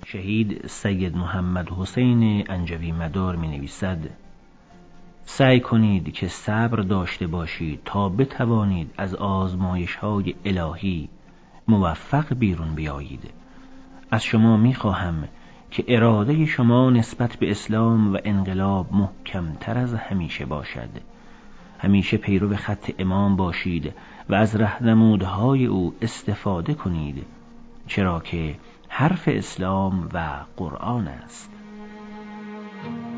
شهید سید محمد حسین انجوی مدار می نویسد: سعی کنید که صبر داشته باشید تا بتوانید از آزمایش‌های الهی موفق بیرون بیایید. از شما می خواهم که اراده شما نسبت به اسلام و انقلاب محکمتر از همیشه باشد. همیشه پیرو خط امام باشید و از راهنمودهای او استفاده کنید، چرا که حرف اسلام و قرآن است.